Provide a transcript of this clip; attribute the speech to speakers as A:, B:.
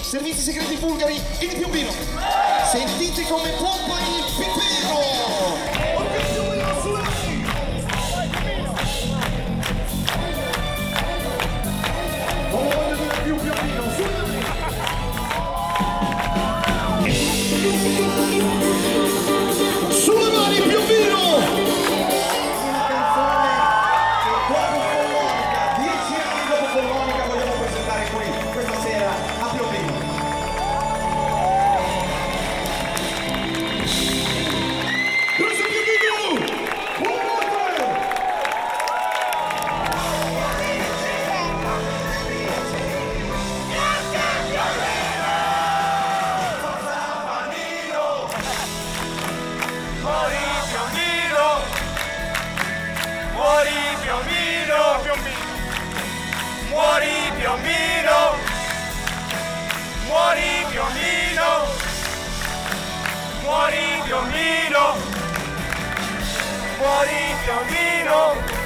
A: servizi segreti bulgari in Piombino. Sentite come pompa il pipero. Sulle mani Piombino! Una canzone che dopo Follonica, 10 anni dopo Follonica, vogliamo presentare qui questa sera a Piombino. Questo è Piombino!
B: Muori Piombino, muori Piombino, muori Piombino, muori Piombino, muori Piombino.